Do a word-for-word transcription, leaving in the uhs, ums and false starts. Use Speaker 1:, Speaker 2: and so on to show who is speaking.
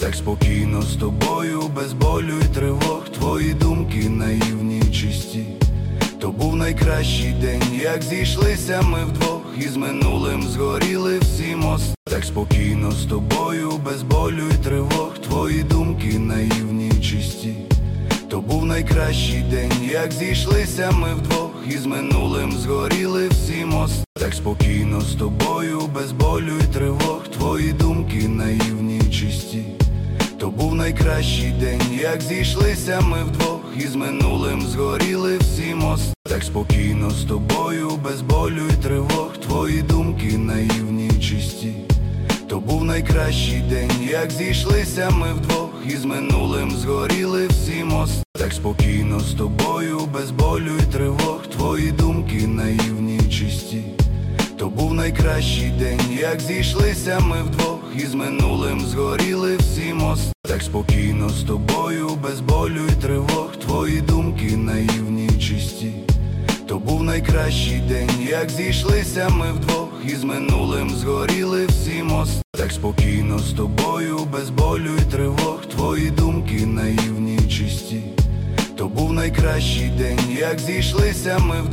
Speaker 1: так спокійно з тобою, без болю й тривог. Твої думки наївні й чисті. То був найкращий день, як зійшлися ми вдвох, і з минулим згоріли всі мости. Так спокійно з тобою, без болю й тривог. Твої думки наївні й чисті. То був найкращий день, як зійшлися ми вдвох, і з минулим згоріли всі мости. Так спокійно з тобою, без болю й тривог. Твої думки наївні й чисті. То був найкращий день, як зійшлися ми вдвох, і з минулим згоріли всі мости. Так спокійно з тобою, без болю й тривог. Твої думки наївні й чисті. То був найкращий день, як зійшлися ми вдвох, і з минулим згоріли всі мости. Так спокійно з тобою, без болю й тривог. Твої думки наївні й чисті. То був найкращий день, як зійшлися ми вдвох, і з минулим згоріли всі мости. Так спокійно з тобою, без болю й тривог. Твої думки наївні й чисті. То був найкращий день, як зійшлися ми вдвох, і з минулим згоріли всі мости. Так спокійно з тобою, без болю й тривог. Твої думки наївні й чисті. То був найкращий день, як зійшлися ми вдвох.